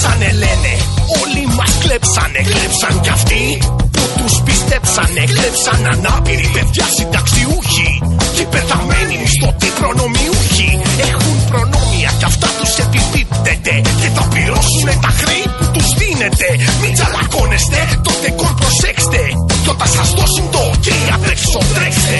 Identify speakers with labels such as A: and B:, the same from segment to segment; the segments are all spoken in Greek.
A: κλέψανε λένε. Όλοι μας κλέψανε, κλέψαν κι αυτοί που τους πιστέψανε. Κλέψαν ανάπηροι παιδιά συνταξιούχοι και πεθαμένοι μισθωτοί προνομιούχοι. Έχουν προνόμια κι αυτά τους επιπίπτεται και θα πληρώσουνε τα χρέη που τους δίνετε. Μην τσαλακώνεστε, το ντεκόρ προσέξτε κι όταν σας δώσουν το ok απρέξω τρέξτε.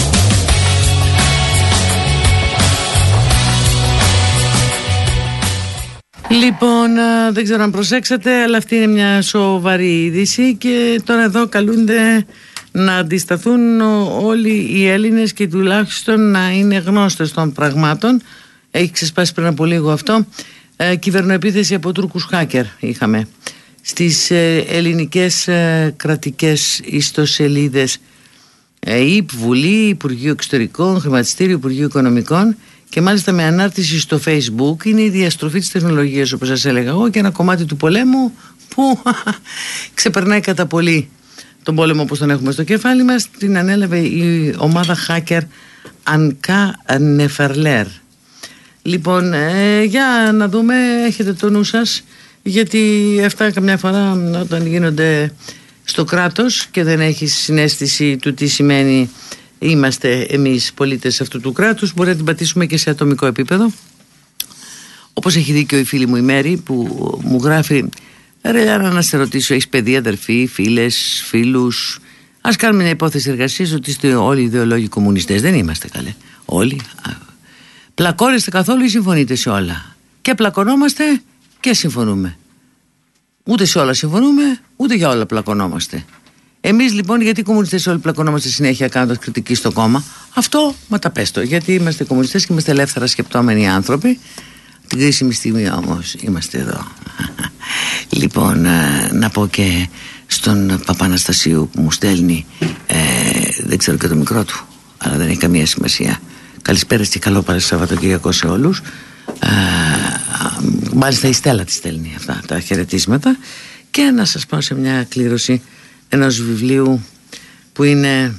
B: Λοιπόν, δεν ξέρω αν προσέξατε, αλλά αυτή είναι μια σοβαρή είδηση και τώρα εδώ καλούνται να αντισταθούν όλοι οι Έλληνες και τουλάχιστον να είναι γνώστες των πραγμάτων. Έχει ξεσπάσει πριν από λίγο αυτό. Κυβερνοεπίθεση από Τούρκους hacker είχαμε στις ελληνικές κρατικές ιστοσελίδες ΙΠ, Βουλή, Υπουργείο Εξωτερικών, Χρηματιστήριο, Υπουργείο Οικονομικών. Και μάλιστα με ανάρτηση στο Facebook. Είναι η διαστροφή της τεχνολογίας, όπως σας έλεγα εγώ, και ένα κομμάτι του πολέμου που ξεπερνάει κατά πολύ τον πόλεμο όπως τον έχουμε στο κεφάλι μας. Την ανέλαβε η ομάδα hacker Ανκά Νεφερλέρ. Λοιπόν, για να δούμε, έχετε το νου σας, γιατί αυτά καμιά φορά όταν γίνονται στο κράτος και δεν έχεις συναίσθηση του τι σημαίνει είμαστε εμείς πολίτες αυτού του κράτους, μπορεί να την πατήσουμε και σε ατομικό επίπεδο. Όπως έχει δίκιο η φίλη μου η Μέρη που μου γράφει: ρε Λιάννα, να σε ρωτήσω, έχεις παιδί, αδερφή, φίλες, φίλους? Ας κάνουμε μια υπόθεση εργασίας ότι είστε όλοι ιδεολόγοι κομμουνιστές. Δεν είμαστε, καλέ. Όλοι. Πλακώνεστε καθόλου ή συμφωνείτε σε όλα? Και πλακωνόμαστε και συμφωνούμε. Ούτε σε όλα συμφωνούμε, ούτε για όλα πλακωνόμαστε. Εμείς λοιπόν, γιατί οι κομμουνιστές όλοι πλακωνόμαστε συνέχεια κάνοντας κριτική στο κόμμα? Αυτό μα τα πες το, γιατί είμαστε κομμουνιστές και είμαστε ελεύθερα σκεπτόμενοι άνθρωποι. Την κρίσιμη στιγμή όμως είμαστε εδώ. Λοιπόν, να πω και στον Παπαναστασίου που μου στέλνει, δεν ξέρω και το μικρό του, αλλά δεν έχει καμία σημασία. Καλησπέρα και καλό Σαββατοκύριακο σε όλους. Μάλιστα η Στέλλα τη στέλνει αυτά τα χαιρετίσματα. Και να σας πάω σε μια κλήρωση ενός βιβλίου που είναι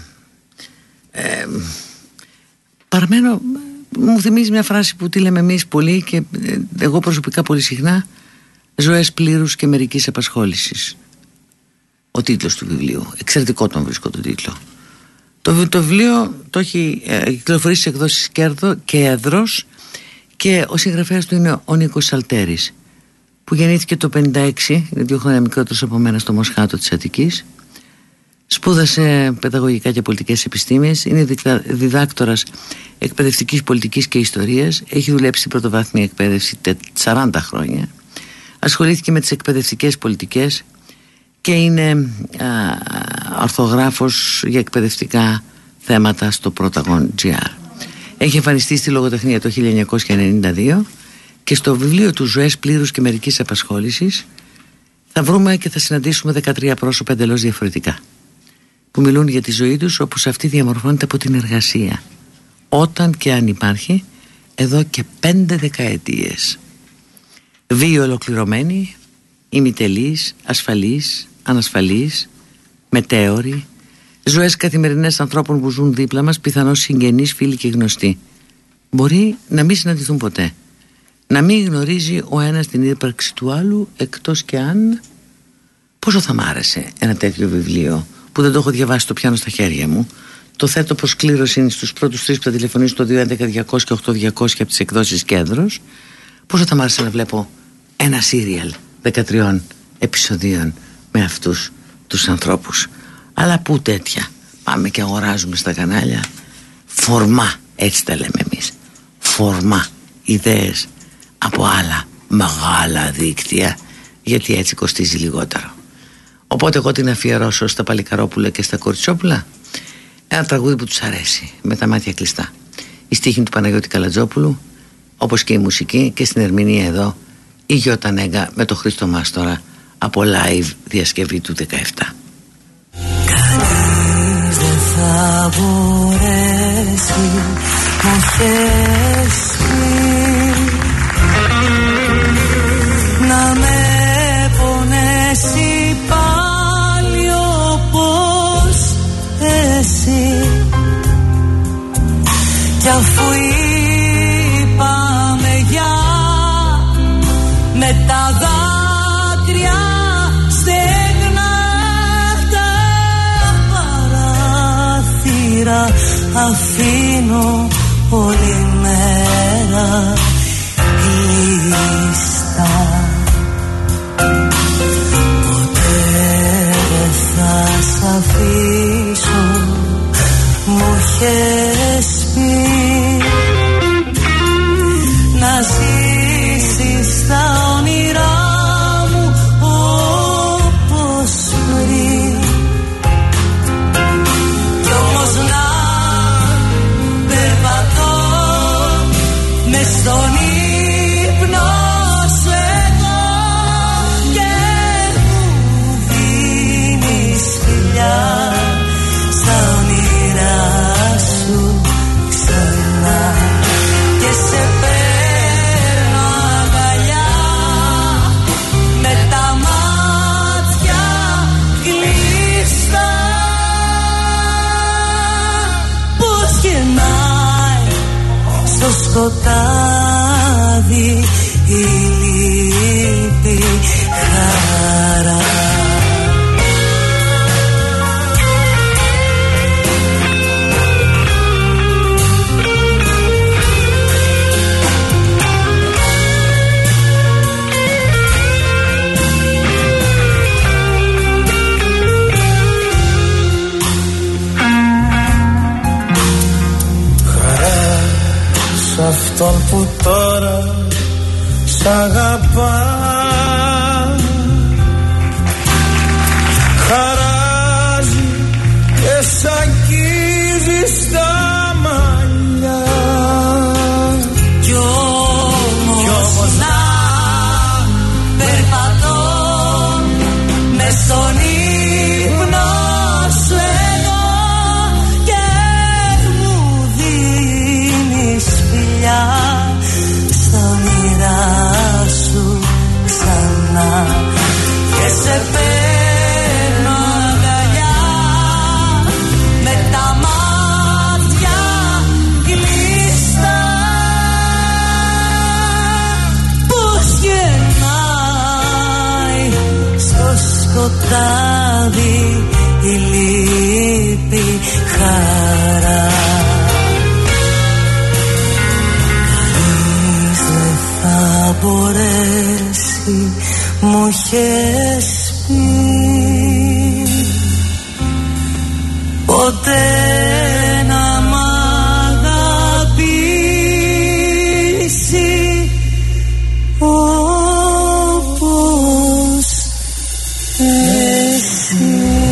B: παραμένω, μου θυμίζει μια φράση που τη λέμε εμείς πολύ και εγώ προσωπικά πολύ συχνά: ζωές πλήρους και μερικής απασχόλησης. Ο τίτλος του βιβλίου, εξαιρετικό τον βρίσκω τον τίτλο. Το βιβλίο το έχει κυκλοφορήσει σε εκδόσεις Κέδρος και ο συγγραφέας του είναι ο Νίκος Σαλτέρης, που γεννήθηκε το 1956, είναι 2 χρόνια μικρότερος από μένα, στο Μοσχάτο της Αττικής. Σπούδασε παιδαγωγικά και πολιτικές επιστήμες, είναι διδάκτορας εκπαιδευτικής πολιτικής και ιστορίας, έχει δουλέψει στην πρωτοβάθμια εκπαίδευση 40 χρόνια, ασχολήθηκε με τις εκπαιδευτικές πολιτικές και είναι ορθογράφος για εκπαιδευτικά θέματα στο Πρόταγον GR. Έχει εμφανιστεί στη λογοτεχνία το 1992 και στο βιβλίο του «Ζωές πλήρους και μερικής απασχόλησης» θα βρούμε και θα συναντήσουμε 13 πρόσωπα εντελώς διαφορετικά που μιλούν για τη ζωή τους όπως αυτή διαμορφώνεται από την εργασία, όταν και αν υπάρχει, εδώ και 5 δεκαετίες. Βίοι ολοκληρωμένοι, ημιτελείς, ασφαλείς, ανασφαλείς, μετέωροι, ζωές καθημερινές ανθρώπων που ζουν δίπλα μας, πιθανώς συγγενείς, φίλοι και γνωστοί. Μπορεί να μην συναντηθούν ποτέ, να μην γνωρίζει ο ένας την ύπαρξη του άλλου, εκτός και αν... Πόσο θα μ' άρεσε ένα τέτοιο βιβλίο που δεν το έχω διαβάσει, το πιάνω στα χέρια μου. Το θέτω προς κλήρωση στους πρώτους 3 που θα τηλεφωνήσω το 211-200 και 8200 από τις εκδόσεις Κέδρος. Πόσο θα μ' άρεσε να βλέπω ένα σύριαλ 13 επεισοδίων με αυτούς τους ανθρώπους. Αλλά πού τέτοια. Πάμε και αγοράζουμε στα κανάλια φορμά, έτσι τα λέμε εμείς, φορμά, ιδέες από άλλα μεγάλα δίκτυα, γιατί έτσι κοστίζει λιγότερο. Οπότε εγώ την αφιερώσω στα Παλικαρόπουλα και στα Κοριτσόπουλα, ένα τραγούδι που τους αρέσει, με τα μάτια κλειστά. Η στίχη του Παναγιώτη Καλατζόπουλου, όπως και η μουσική, και στην ερμηνεία εδώ η Γιώτα Νέγκα με το Χρήστο Μάστορα από live διασκευή του 17.
C: Κανείς δεν θα μπορέσει να θέσει να με πονέσει πάλι όπως εσύ. Κι αφού είπαμε για με τα δάχτυλα μακριά στεγνά τα παράθυρα, αφήνω όλη μέρα λίστα. Ποτέ δεν θα σ' αφήσω, μου είχες πει, να ζήσεις τα όνειρά μου όπως πριν. Κι όμως να περπατώ μες στον ύπνο σου εγώ και μου δίνεις φιλιά στα όνειρά σου ξανά και σε παίρνω αγκαλιά με τα μάτια κλειστά. Πώς γεννάει στο σκοτάδι η λύπη χαρά.
D: Σ' αυτόν που τώρα σ' αγαπά, χαράζει και σ' αγγίζει στα μαλλιά.
C: Κι όμως να περπατώ μες στον ύπνο σου εγώ και μου δίνεις φιλιά στα όνειρά σου ξανά και σε παίρνω αγκαλιά με τα μάτια κλειστά. Πώς γεννάει στο σκοτάδι η λύπη χαρά. Κανείς δεν θα μπορέσει, μου είχες πει, ποτέ να μ' αγαπήσει όπως εσύ.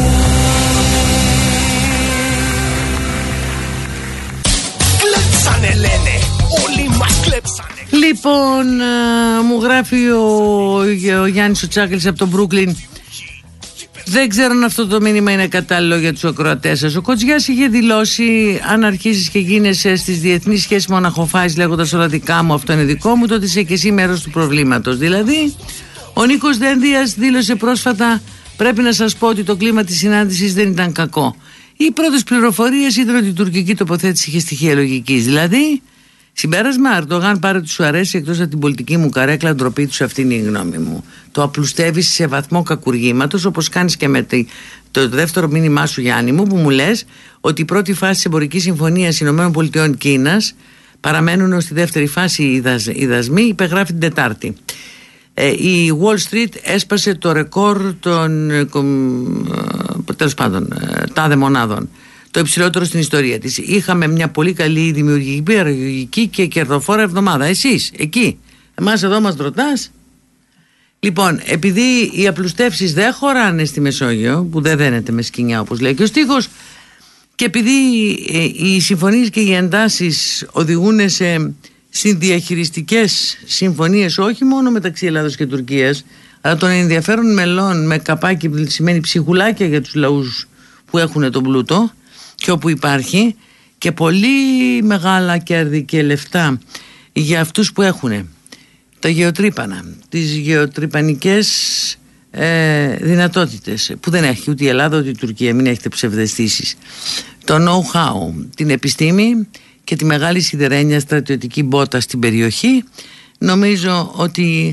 A: Κλέψανε λένε, όλοι μας κλέψανε.
B: Λοιπόν, μου γράφει ο Γιάννης ο Τσάκελης από τον Μπρούκλιν. Δεν ξέρω αν αυτό το μήνυμα είναι κατάλληλο για τους ακροατές σας. Ο Κοτζιάς είχε δηλώσει: αν αρχίσεις και γίνεσαι στις διεθνείς σχέσεις μοναχοφάσεις λέγοντας όλα δικά μου, αυτό είναι δικό μου, τότε είσαι και εσύ μέρος του προβλήματος. Δηλαδή, ο Νίκος Δένδιας δήλωσε πρόσφατα: πρέπει να σας πω ότι το κλίμα της συνάντησης δεν ήταν κακό. Οι πρώτες πληροφορίες ήταν ότι η τουρκική τοποθέτηση είχε στοιχεία λογικής. Δηλαδή, συμπέρασμα, Ερντογάν, πάρε ότι σου αρέσει εκτός από την πολιτική μου καρέκλα, ντροπή του, αυτή είναι η γνώμη μου. Το απλουστεύεις σε βαθμό κακουργήματος, όπως κάνεις και με το δεύτερο μήνυμά σου, Γιάννη μου, που μου λες ότι η πρώτη φάση της εμπορικής συμφωνίας ΗΠΑ-Κίνας παραμένουν ως τη δεύτερη φάση οι δασμοί, υπεγράφει την Τετάρτη. Η Wall Street έσπασε το ρεκόρ των τέλος πάντων τάδε μονάδων, το υψηλότερο στην ιστορία της. Είχαμε μια πολύ καλή δημιουργική, παραγωγική και κερδοφόρα εβδομάδα. Εσείς εκεί, εμάς εδώ μας ρωτάς. Λοιπόν, επειδή οι απλουστεύσεις δεν χωράνε στη Μεσόγειο, που δεν δένεται με σκοινιά όπως λέει και ο στίχος, και επειδή οι συμφωνίες και οι εντάσεις οδηγούν σε συνδιαχειριστικές συμφωνίες όχι μόνο μεταξύ Ελλάδος και Τουρκίας, αλλά των ενδιαφέρον μελών με καπάκι που σημαίνει ψυχουλάκια για τους λαούς που έχουν τον πλούτο και όπου υπάρχει, και πολύ μεγάλα κέρδη και λεφτά για αυτούς που έχουν τα γεωτρύπανα, τις γεωτρυπανικές δυνατότητες που δεν έχει ούτε η Ελλάδα ούτε η Τουρκία, μην έχετε ψευδαισθήσεις, το know-how, την επιστήμη και τη μεγάλη σιδερένια στρατιωτική μπότα στην περιοχή. Νομίζω ότι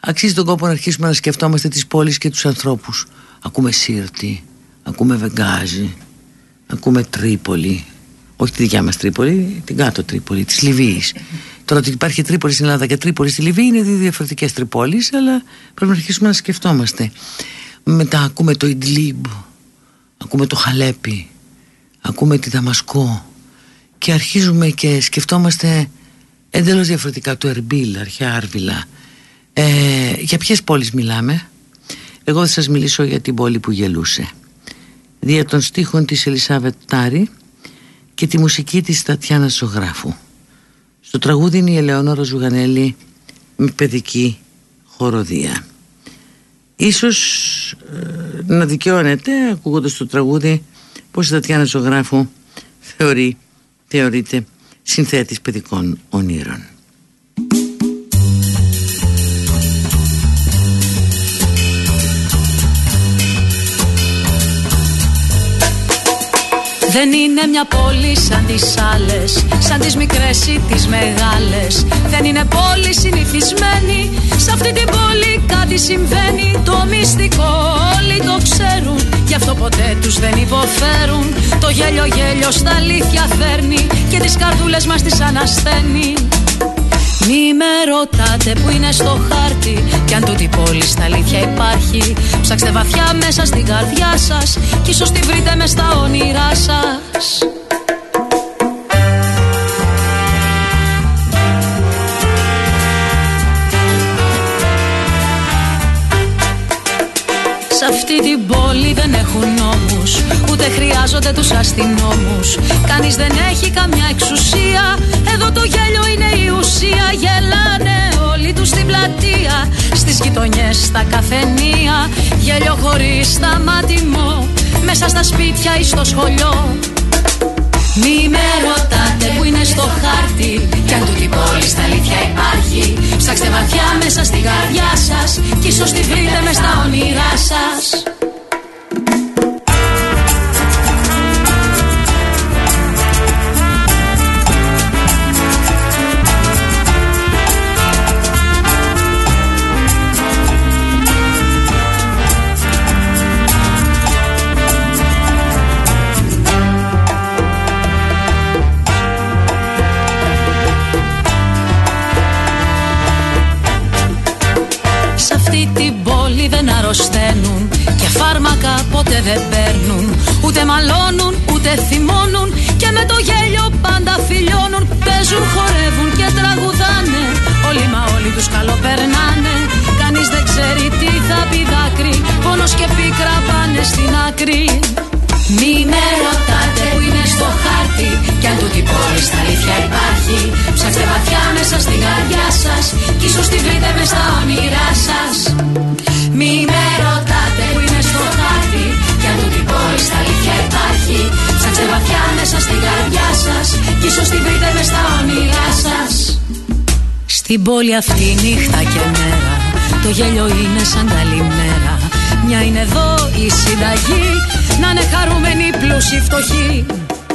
B: αξίζει τον κόπο να αρχίσουμε να σκεφτόμαστε τις πόλεις και τους ανθρώπους. Ακούμε Σύρτη, ακούμε Βεγγάζι, ακούμε Τρίπολη, όχι τη δικιά μας Τρίπολη, την κάτω Τρίπολη, της Λιβύης. Τώρα ότι υπάρχει Τρίπολη στην Ελλάδα και Τρίπολη στη Λιβύη είναι δύο διαφορετικές Τρίπολεις, αλλά πρέπει να αρχίσουμε να σκεφτόμαστε. Μετά ακούμε το Ιντλίμπ, ακούμε το Χαλέπι, ακούμε τη Δαμασκό και αρχίζουμε και σκεφτόμαστε εντελώς διαφορετικά το Ερμπίλ, αρχαία Άρβιλα. Για ποιες πόλεις μιλάμε? Εγώ θα σας μιλήσω για την πόλη που γελούσε, δια των στίχων της Ελισάβετ Τάρη και τη μουσική της Τατιάνα Ζωγράφου. Στο τραγούδι είναι η Ελεονόρα Ζουγανέλη με παιδική χοροδία. Ίσως να δικαιώνεται ακούγοντας το τραγούδι πως η Τατιάνα Ζωγράφου θεωρείται συνθέτης παιδικών ονείρων.
E: Δεν είναι μια πόλη σαν τις άλλες, σαν τις μικρές ή τις μεγάλες. Δεν είναι πόλη συνηθισμένη, σε αυτή την πόλη κάτι συμβαίνει. Το μυστικό όλοι το ξέρουν, γι' αυτό ποτέ τους δεν υποφέρουν. Το γέλιο στα αλήθεια φέρνει και τις καρδούλες μας τις ανασθαίνει. Μη με ρωτάτε που είναι στο χάρτη κι αν τούτη πόλη στα αλήθεια υπάρχει. Ψάξτε βαθιά μέσα στην καρδιά σας κι ίσως τη βρείτε μες στα όνειρά σας. Σ' αυτή την πόλη δεν έχουν νόμους, ούτε χρειάζονται τους αστυνόμους. Κανείς δεν έχει καμιά εξουσία, εδώ το γέλιο είναι η ουσία. Γελάνε όλοι τους στην πλατεία, στις γειτονιές, στα καφενεία. Γέλιο χωρίς σταματημό, μέσα στα σπίτια ή στο σχολείο. Μη με ρωτάτε που είναι στο χάρτη κι αν τούτη πόλη στα αλήθεια υπάρχει. Ψάξτε βαθιά μέσα στην καρδιά σας κι ίσως τη βρείτε μες στα όνειρά σας. Δεν αρρωσταίνουν και φάρμακα ποτέ δεν παίρνουν. Ούτε μαλώνουν ούτε θυμώνουν και με το γέλιο πάντα φιλιώνουν. Παίζουν, χορεύουν και τραγουδάνε, όλοι μα όλοι τους καλό περνάνε. Κανείς δεν ξέρει τι θα πει δάκρυ, πόνος και πίκρα πάνε στην άκρη. Μη με ρωτάτε που είναι στο χάρτη κι αν τούτη πόλη στα αλήθεια υπάρχει. Ψάξτε βαθιά μέσα στην καρδιά σας κι ίσως τη βρείτε μες στα όνειρά σας. Μη με ρωτάτε που είναι στο χάρτη κι αν τούτη πόλη στα αλήθεια υπάρχει. Ψάξτε βαθιά μέσα στην καρδιά σας κι ίσως τη βρείτε μες στα όνειρά σας. Στην πόλη αυτή νύχτα και μέρα το γέλιο είναι σαν καλημέρα. Μια είναι εδώ η συνταγή, να είναι χαρούμενοι πλούσιοι φτωχοί.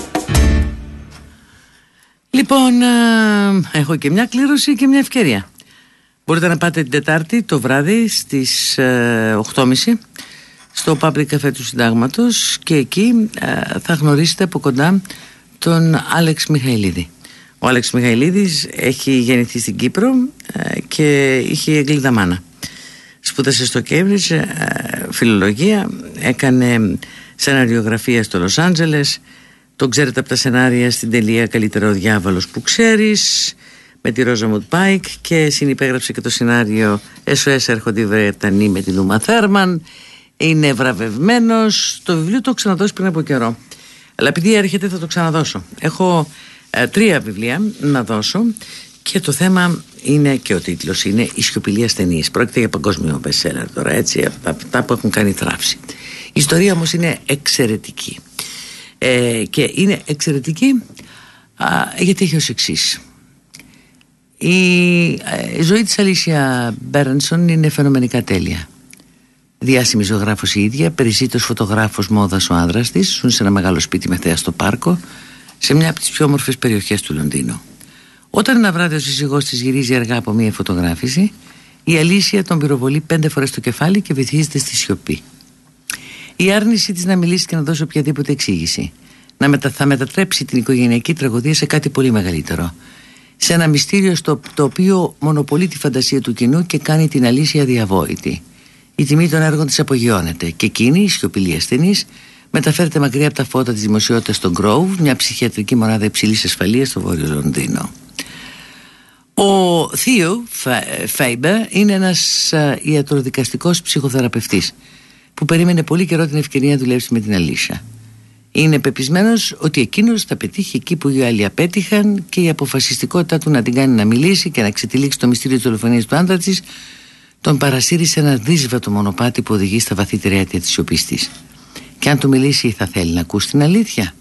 B: Λοιπόν, έχω και μια κλήρωση και μια ευκαιρία. Μπορείτε να πάτε την Τετάρτη το βράδυ στις 8.30 στο Public Café του Συντάγματος και εκεί θα γνωρίσετε από κοντά τον Άλεξ Μιχαηλίδη. Ο Άλεξ Μιχαηλίδης έχει γεννηθεί στην Κύπρο και είχε Αγγλίδα μάνα. Σπούδασε στο Cambridge φιλολογία, έκανε σεναριογραφία στο Λος Άντζελες. Τον ξέρετε από τα σενάρια στην τελεία «Καλύτερα ο διάβολος που ξέρεις» με τη Ρόζαμουντ Πάικ και συνυπέγραψε και το σενάριο SOS έρχονται οι Βρετανοί με την Ούμα Θέρμαν. Είναι βραβευμένος. Το βιβλίο το έχω ξαναδώσει πριν από καιρό, αλλά επειδή έρχεται θα το ξαναδώσω. Έχω 3 βιβλία να δώσω και το θέμα είναι, και ο τίτλος είναι «Η σιωπηλή ασθενής». Πρόκειται για παγκόσμιο bestseller τώρα, έτσι, αυτά που έχουν κάνει θράψη. Η ιστορία όμως είναι εξαιρετική και είναι εξαιρετική γιατί έχει ως εξής. Η ζωή της Αλίσια Μπέρενσον είναι φαινομενικά τέλεια. Διάσημη ζωγράφος η ίδια, περιζήτως φωτογράφος μόδας ο άνδρας της, ζουν σε ένα μεγάλο σπίτι με θέα στο πάρκο, σε μια από τις πιο όμορφες περιοχές του Λονδίνου. Όταν ένα βράδυ ο σύζυγός της γυρίζει αργά από μια φωτογράφηση, Η Αλήσια τον πυροβολεί 5 φορές το κεφάλι και βυθίζεται στη σιωπή. Η άρνηση της να μιλήσει και να δώσει οποιαδήποτε εξήγηση θα μετατρέψει την οικογενειακή τραγωδία σε κάτι πολύ μεγαλύτερο. Σε ένα μυστήριο το οποίο μονοπολεί τη φαντασία του κοινού και κάνει την Αλήσια διαβόητη. Η τιμή των έργων της απογειώνεται και εκείνη, η σιωπηλή ασθενής, μεταφέρεται μακριά από τα φώτα της δημοσιότητας στον Grove, μια ψυχιατρική μονάδα υψηλής ασφαλείας στο βόρειο Λονδίνο. Ο Θείο Φέιμπερ είναι ένας ιατροδικαστικός ψυχοθεραπευτής που περίμενε πολύ καιρό την ευκαιρία να δουλέψει με την Αλήσια. Είναι πεπισμένος ότι εκείνος θα πετύχει εκεί που οι άλλοι απέτυχαν και η αποφασιστικότητά του να την κάνει να μιλήσει και να ξετυλίξει το μυστήριο της δολοφονίας του άντρα της τον παρασύρει σε ένα δύσβατο μονοπάτι που οδηγεί στα βαθύτερα αίτια της σιωπής της. Και αν του μιλήσει θα θέλει να ακούσει την αλήθεια?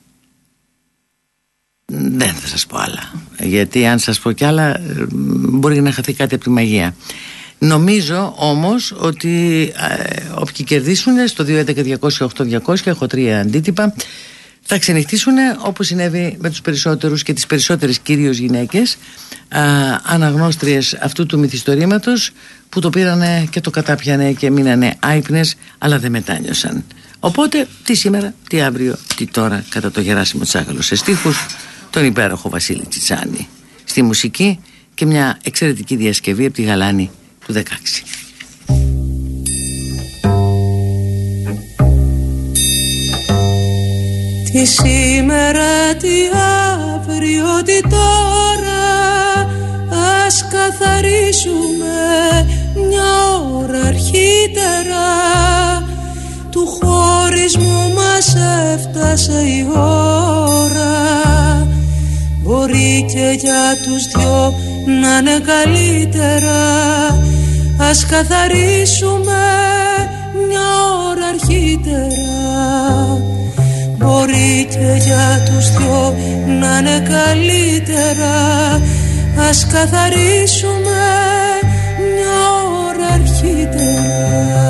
B: Δεν θα σας πω άλλα, γιατί αν σας πω κι άλλα μπορεί να χαθεί κάτι από τη μαγεία. Νομίζω όμως ότι όποιοι κερδίσουν στο 211-200-8200, έχω 3 αντίτυπα, θα ξενυχτήσουν όπως συνέβη με τους περισσότερους και τις περισσότερες κυρίως γυναίκες αναγνώστριες αυτού του μυθιστορήματος, που το πήρανε και το κατάπιανε και μείνανε άυπνες, αλλά δεν μετάνιωσαν. Οπότε τι σήμερα, τι αύριο, τι τώρα, κατά το Γεράσιμο Τσάκαλο σε στίχους, τον υπέροχο Βασίλη Τσιτσάνη στη μουσική και μια εξαιρετική διασκευή από τη Γαλάνη του 16.
C: Τι σήμερα, τι αύριο, τι τώρα, ας καθαρίσουμε μια ώρα αρχίτερα. Του χωρισμού μας έφτασε η ώρα. Μπορεί και για τους δυο να είναι καλύτερα. Ας καθαρίσουμε μια ώρα αρχίτερα. Μπορεί και για τους δυο να είναι καλύτερα. Ας καθαρίσουμε μια ώρα αρχίτερα.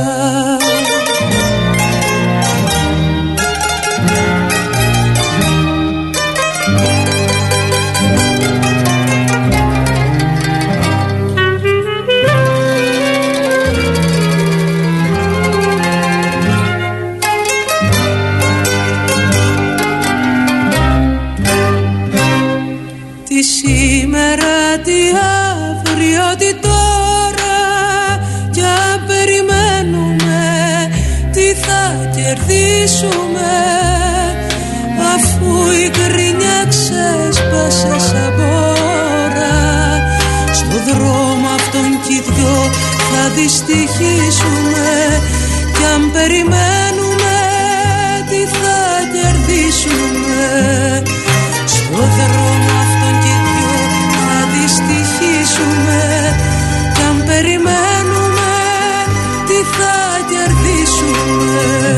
C: Σήμερα, τι αύριο, τι τώρα, κι αν περιμένουμε τι θα κερδίσουμε, αφού η κρίνια ξέσπασε σαν μπόρα. Στο δρόμο αυτόν κι οι δυο θα δυστυχίσουμε, κι αν περιμένουμε τι θα κερδίσουμε. Στο δρόμο αυτόν κι οι δυο θα δυστυχίσουμε, κι αν περιμένουμε τι θα κερδίσουμε.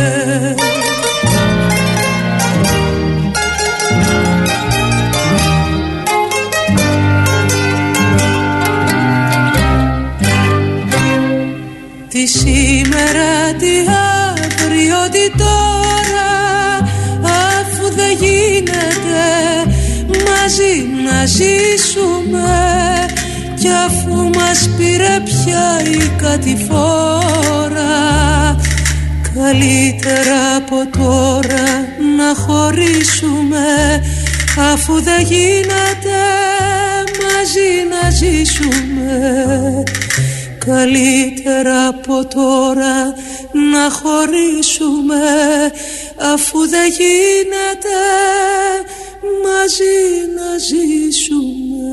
C: Τι σήμερα, τι αύριο, τι τώρα, αφού δεν γίνεται μαζί να ζήσουμε, κι αφού μας πήρε πια η κατηφόρα, καλύτερα από τώρα να χωρίσουμε, αφού δεν γίνεται μαζί να ζήσουμε. Καλύτερα από τώρα να χωρίσουμε, αφού δεν γίνεται μαζί να ζήσουμε.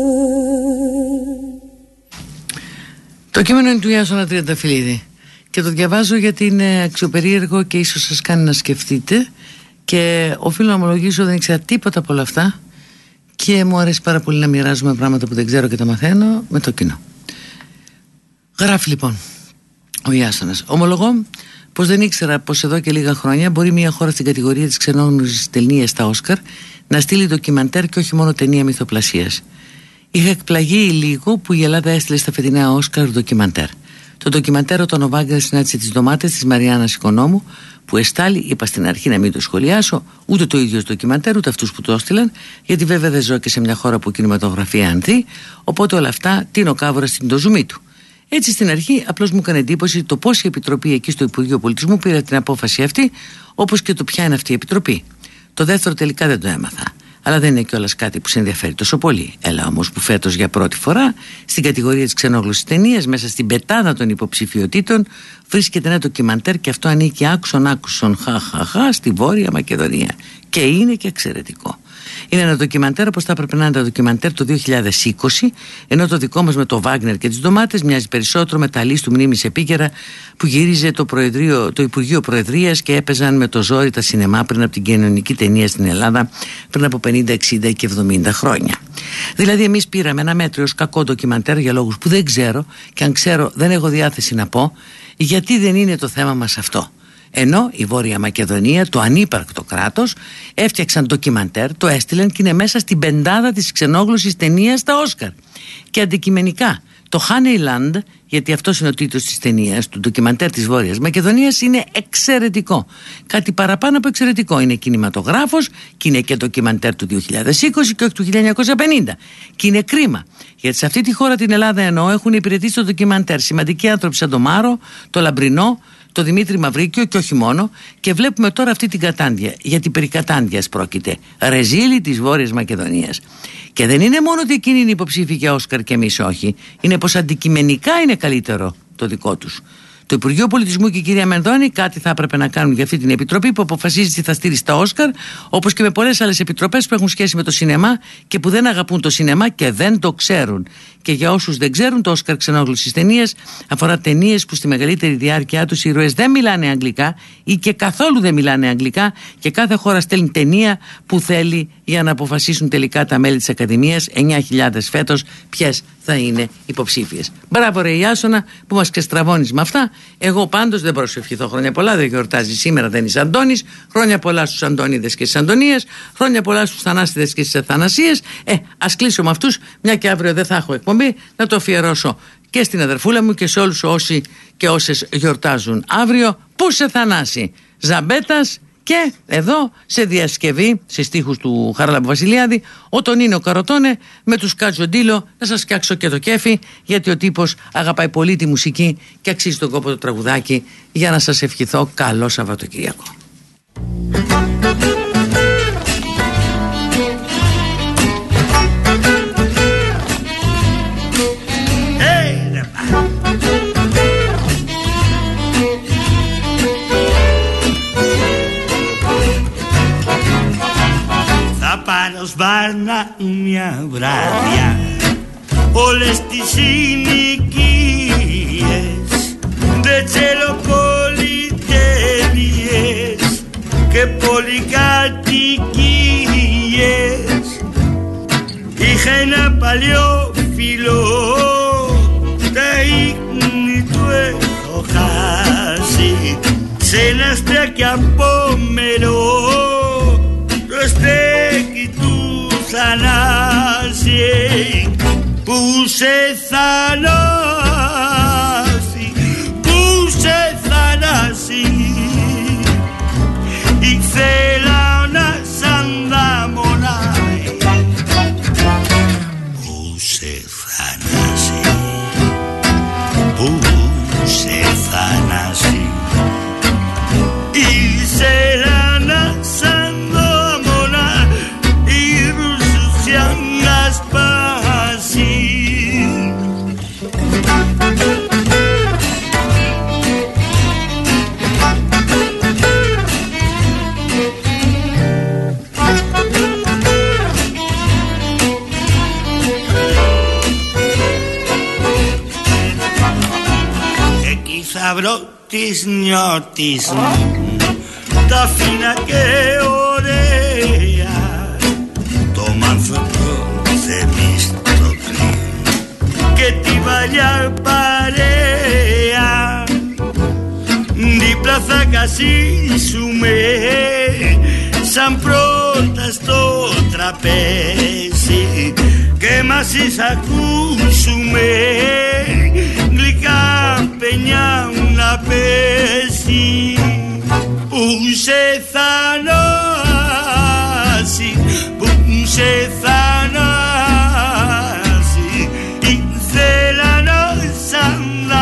B: Το κείμενο είναι του Ιάσονα Τριανταφυλλίδη και το διαβάζω γιατί είναι αξιοπερίεργο και ίσως σας κάνει να σκεφτείτε, και οφείλω να ομολογήσω δεν ήξερα τίποτα από όλα αυτά και μου αρέσει πάρα πολύ να μοιράζομαι πράγματα που δεν ξέρω και τα μαθαίνω με το κοινό. Γράφει λοιπόν ο Ιάσονας: ομολογώ πως δεν ήξερα πως εδώ και λίγα χρόνια μπορεί μια χώρα στην κατηγορία της ξενόγνωσης ταινίας στα Όσκαρ να στείλει ντοκιμαντέρ και όχι μόνο ταινία μυθοπλασίας. Είχα εκπλαγεί λίγο που η Ελλάδα έστειλε στα φετινά Όσκαρ ντοκιμαντέρ. Το ντοκιμαντέρ «Όταν ο Βάγκας συνάντησε τις ντομάτες» της Μαριάννας Οικονόμου, που εστάλει, είπα στην αρχή να μην το σχολιάσω, ούτε το ίδιο ντοκιμαντέρ, ούτε αυτούς που το έστειλαν, γιατί βέβαια δεν ζω και σε μια χώρα που η κινηματογραφία ανθεί, οπότε όλα αυτά τίνω κάβουρα στην το ζουμί του. Έτσι στην αρχή απλώς μου έκανε εντύπωση το πώς η Επιτροπή εκεί στο Υπουργείο Πολιτισμού πήρε την απόφαση αυτή, όπως και το ποια είναι αυτή η Επιτροπή. Το δεύτερο τελικά δεν το έμαθα. Αλλά δεν είναι κιόλας κάτι που σε ενδιαφέρει τόσο πολύ. Έλα όμως που φέτος για πρώτη φορά στην κατηγορία της ξενόγλωσης ταινίας, μέσα στην πετάδα των υποψηφιωτήτων, βρίσκεται ένα ντοκιμαντέρ, και αυτό ανήκει άκουσον στη Βόρεια Μακεδονία. Και είναι και εξαιρετικό. Είναι ένα ντοκιμαντέρ όπως θα έπρεπε να είναι τα ντοκιμαντέρ το 2020, ενώ το δικό μας με το Βάγνερ και τις ντομάτες μοιάζει περισσότερο με τα λύση του μνήμης επίκαιρα που γύριζε το Υπουργείο Προεδρίας και έπαιζαν με το ζόρι τα σινεμά πριν από την κοινωνική ταινία στην Ελλάδα πριν από 50, 60 και 70 χρόνια. Δηλαδή εμείς πήραμε ένα μέτριος κακό ντοκιμαντέρ για λόγους που δεν ξέρω, και αν ξέρω δεν έχω διάθεση να πω γιατί δεν είναι το θέμα μας αυτό. Ενώ η Βόρεια Μακεδονία, το ανύπαρκτο κράτος, έφτιαξαν ντοκιμαντέρ, το έστειλαν και είναι μέσα στην πεντάδα της ξενόγλωσσης ταινίας στα Όσκαρ. Και αντικειμενικά το Honeyland, γιατί αυτός είναι ο τίτλος της ταινίας, του ντοκιμαντέρ της Βόρειας Μακεδονίας, είναι εξαιρετικό. Κάτι παραπάνω από εξαιρετικό. Είναι κινηματογράφος και είναι και ντοκιμαντέρ του 2020 και όχι του 1950. Και είναι κρίμα, γιατί σε αυτή τη χώρα, την Ελλάδα εννοώ, έχουν υπηρετήσει το ντοκιμαντέρ σημαντικοί άνθρωποι σαν το Μάρο, το Λαμπρινό, το Δημήτρη Μαυρίκιο και όχι μόνο, και βλέπουμε τώρα αυτή την κατάντια, γιατί περί κατάντιας πρόκειται, ρεζίλη της Βόρειας Μακεδονίας. Και δεν είναι μόνο ότι εκείνοι είναι υποψήφοι για Όσκαρ και εμείς όχι, είναι πως αντικειμενικά είναι καλύτερο το δικό τους. Το Υπουργείο Πολιτισμού και η κυρία Μενδώνη κάτι θα έπρεπε να κάνουν για αυτή την επιτροπή που αποφασίζει τι θα στείλει στα Όσκαρ, όπως και με πολλές άλλες επιτροπές που έχουν σχέση με το σινεμά και που δεν αγαπούν το σινεμά και δεν το ξέρουν. Και για όσους δεν ξέρουν, το Όσκαρ ξενόγλωσσης ταινίας αφορά ταινίες που στη μεγαλύτερη διάρκεια τους οι ήρωες δεν μιλάνε αγγλικά ή και καθόλου δεν μιλάνε αγγλικά, και κάθε χώρα στέλνει ταινία που θέλει για να αποφασίσουν τελικά τα μέλη της Ακαδημίας, 9.000 φέτος, ποιες θα είναι υποψήφιες. Μπράβο ρε Ιάσονα που μας ξεστραβώνεις με αυτά. Εγώ πάντως δεν μπορώ να σου ευχηθώ χρόνια πολλά, δεν γιορτάζει σήμερα, δεν είσαι Αντώνης. Χρόνια πολλά στους Αντώνιδες και στις Αντωνίες, χρόνια πολλά στους Θανάσιδες και στις Αθανασίες. Ας κλείσω με αυτούς, μια και αύριο δεν θα έχω εκπομπή, να το αφιερώσω και στην αδερφούλα μου και σε όλους όσοι και όσες γιορτάζουν αύριο. Πού σε Θανάση Ζαμπέτας. Και εδώ σε διασκευή, σε στίχους του Χαράλαμπου Βασιλιάδη, ο Τονίνο Καροτόνε με τους Κατζοντήλο, να σας φτιάξω και το κέφι, γιατί ο τύπος αγαπάει πολύ τη μουσική και αξίζει τον κόπο το τραγουδάκι, για να σας ευχηθώ καλό Σαββατοκυριακό.
F: Πάρω Βάρνα μια βράδια όλες τις συνοικίες, δε τσελοπολιτέλειες και πολυκατοικίες. Είχα ένα παλιό φιλό, τα ίχνη του έχω χάσει, σε ένα στέκι από μερό, το στέκι του Θανάση, που σε Θανάση, που σε Θανάση, ήθελα να σαν δαμονάει, που σε Θανάση, που σε Θανάση, ήθελα να σαν θα βρω της νιώτης μου τα φίνα και ωραία, το μάνθωτο Θεμίστοκλη και τη βαλιά παρέα. Δίπλα θα καθίσουμε σαν πρώτα στο τραπέζι και μαζί θα ακούσουμε γλυκά παινιά να πέσει. Που σε Θανάση, που σε Θανάση, ήθελα να σαν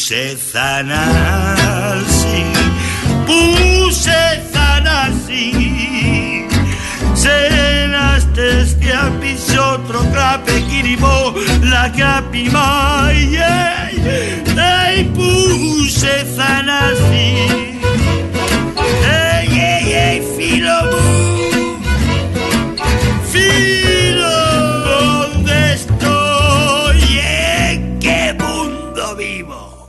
F: σε θανάσει, που σε θανάσει, σε ένα στεστια πίσω τροκράπε κυριμό λακάπη μάγε, που σε θανάσει.